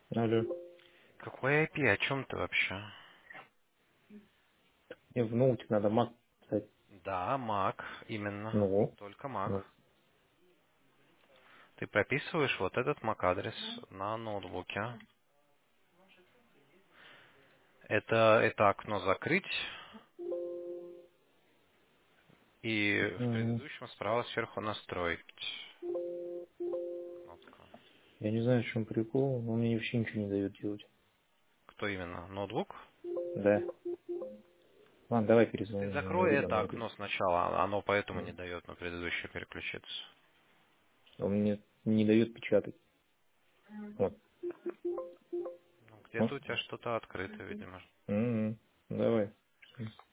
Алло. Какой IP? О чем ты вообще? Мне в ноутик надо Mac писать. Да, Mac, именно. Ну, Только Mac. ну, Ты прописываешь вот этот MAC-адрес на ноутбуке. Это окно закрыть, и в м, предыдущем справа сверху настроить кнопка. я не знаю, в чем прикол, но мне вообще ничего не дает делать. Кто именно? Ноутбук? Да. Ладно, давай Ты перезвони, мне закрой неудобно это говорить. окно сначала, оно поэтому не М. дает на предыдущее переключиться. Он мне не дает печатать. Вот. Ну, Вот. где-то у тебя что-то открыто, видимо. Давай.